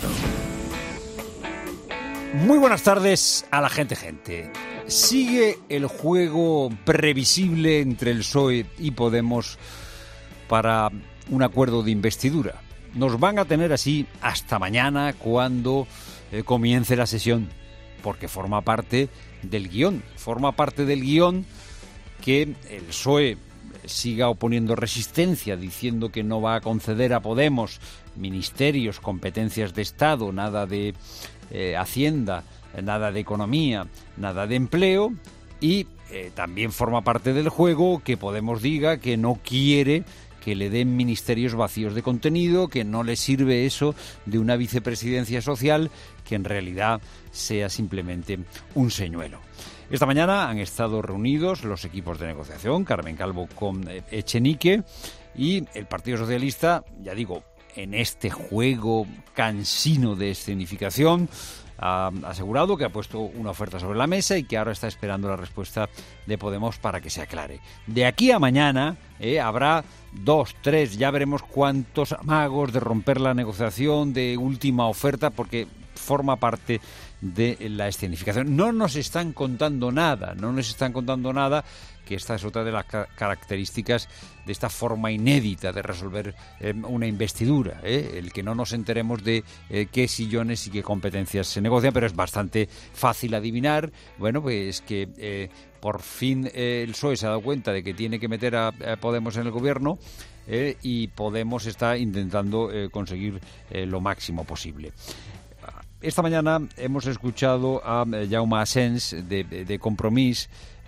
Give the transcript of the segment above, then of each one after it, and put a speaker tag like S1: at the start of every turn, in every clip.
S1: Muy buenas tardes a la gente. Sigue el juego previsible entre el PSOE y Podemos para un acuerdo de investidura. Nos van a tener así hasta mañana cuando comience la sesión, porque forma parte del guión. Forma parte del guión que el PSOE siga oponiendo resistencia, diciendo que no va a conceder a Podemos ministerios, competencias de Estado, nada de Hacienda, nada de economía, nada de empleo, y también forma parte del juego que Podemos diga que no quiere que le den ministerios vacíos de contenido, que no le sirve eso de una vicepresidencia social, que en realidad sea simplemente un señuelo. Esta mañana han estado reunidos los equipos de negociación, Carmen Calvo con Echenique, y el Partido Socialista, ya digo, en este juego cansino de escenificación, ha asegurado que ha puesto una oferta sobre la mesa y que ahora está esperando la respuesta de Podemos para que se aclare. De aquí a mañana habrá 2, 3, ya veremos cuántos amagos de romper la negociación, de última oferta, porque forma parte de la escenificación. No nos están contando nada, que esta es otra de las características de esta forma inédita de resolver una investidura, el que no nos enteremos de qué sillones y qué competencias se negocian, pero es bastante fácil adivinar. Bueno, pues que por fin el PSOE se ha dado cuenta de que tiene que meter a Podemos en el gobierno, y Podemos está intentando conseguir lo máximo posible. Esta mañana hemos escuchado a Jaume Asens de Compromís,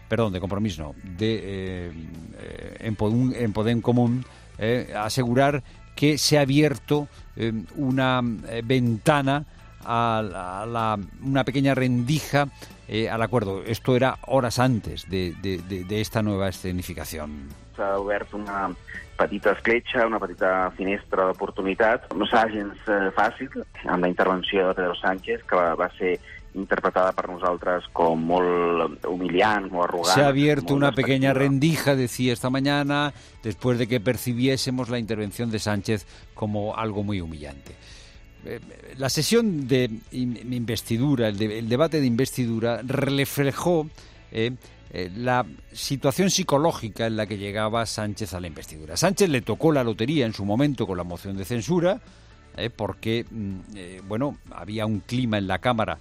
S1: en Podem Común, asegurar que se ha abierto una ventana a una pequeña rendija al acuerdo. Esto era horas antes de esta nueva escenificación.
S2: S'ha obert una petita escletxa, una petita finestra d'oportunitat. No serà gens fàcil, amb la intervenció de Pedro Sánchez, que va ser interpretada per nosaltres com molt humillant, molt arrogant.
S1: Se ha abierto una pequeña rendija, decía esta mañana, después de que percibiésemos la intervención de Sánchez como algo muy humillante. La sesión de investidura, el debate de investidura, reflejó la situación psicológica en la que llegaba Sánchez a la investidura. Sánchez le tocó la lotería en su momento con la moción de censura, porque había un clima en la Cámara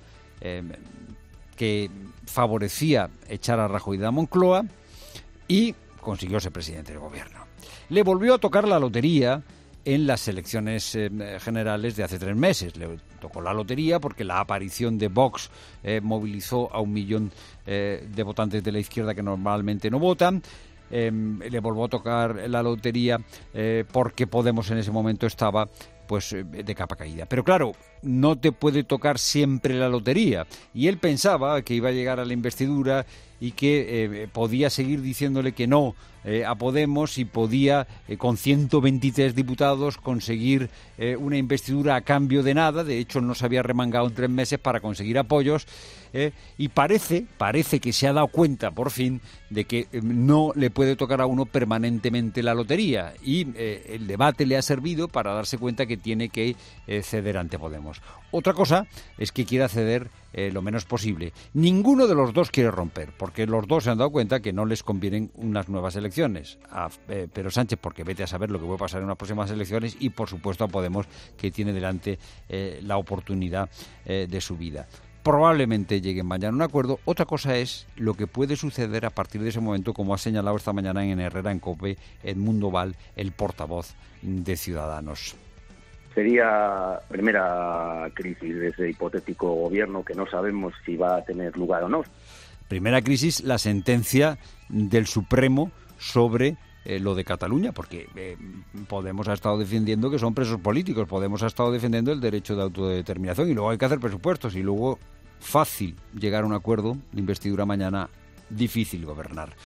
S1: que favorecía echar a Rajoy de la Moncloa, y consiguió ser presidente del gobierno. Le volvió a tocar la lotería en las elecciones generales de hace 3 meses. Le tocó la lotería porque la aparición de Vox movilizó a 1 millón de votantes de la izquierda que normalmente no votan. Le volvió a tocar la lotería porque Podemos en ese momento estaba de capa caída. Pero claro, no te puede tocar siempre la lotería. Y él pensaba que iba a llegar a la investidura y que podía seguir diciéndole que no a Podemos, y podía, con 123 diputados, conseguir una investidura a cambio de nada. De hecho, no se había remangado en 3 meses para conseguir apoyos, y parece que se ha dado cuenta, por fin, de que no le puede tocar a uno permanentemente la lotería, y el debate le ha servido para darse cuenta que tiene que ceder ante Podemos. Otra cosa es que quiera ceder lo menos posible. Ninguno de los dos quiere romper, porque los dos se han dado cuenta que no les convienen unas nuevas elecciones. A Pedro Sánchez, porque vete a saber lo que puede pasar en unas próximas elecciones, y por supuesto a Podemos, que tiene delante la oportunidad de su vida. Probablemente lleguen mañana a un acuerdo. Otra cosa es lo que puede suceder a partir de ese momento, como ha señalado esta mañana en Herrera en COPE Edmundo Val, el portavoz de Ciudadanos.
S3: Sería la primera crisis de ese hipotético gobierno que no sabemos si va a tener lugar o no.
S1: Primera crisis, la sentencia del Supremo sobre lo de Cataluña, porque Podemos ha estado defendiendo que son presos políticos, Podemos ha estado defendiendo el derecho de autodeterminación, y luego hay que hacer presupuestos, y luego fácil llegar a un acuerdo de investidura mañana, difícil gobernar.